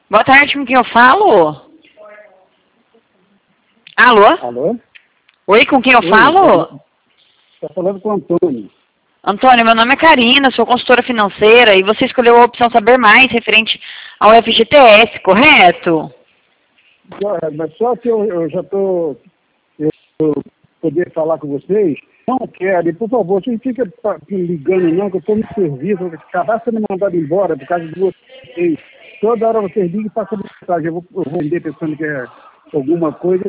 Boa tarde, com quem eu falo? Alô? Alô? Oi, com quem eu Oi, falo? Está falando com o Antônio. Antônio, meu nome é Karina, sou consultora financeira e você escolheu a opção Saber Mais referente ao FGTS, correto? Mas só que eu já estou... Eu poder falar com vocês, não quero, e por favor, vocês não ficam ligando não, que eu estou no serviço, eu acabar sendo mandado embora por causa de vocês. Toda hora vocês ligam e passam mensagem, eu vou vender pensando que é alguma coisa,